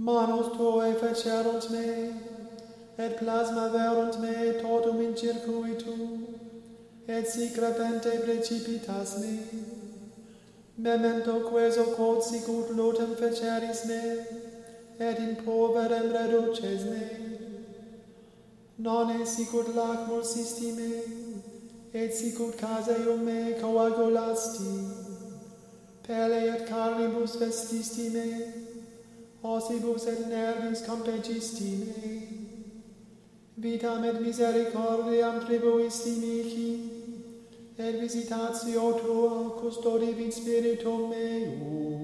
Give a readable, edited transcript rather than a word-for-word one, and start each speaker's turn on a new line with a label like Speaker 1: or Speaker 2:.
Speaker 1: Manus tuae fecerunt me, et plasma verunt me totum in circuitum, et sic repente precipitas me. Memento queso quod sicut lutem feceris me, et in poverem reduces me. Non sicut lacmul sisti me, et sicut caseum me coagulasti. Pelle et carnibus vestisti me, ossibus et nervis compegisti me. Vitam et misericordiam tribuisti mihi, et visitatio tua custodivit spiritum meum.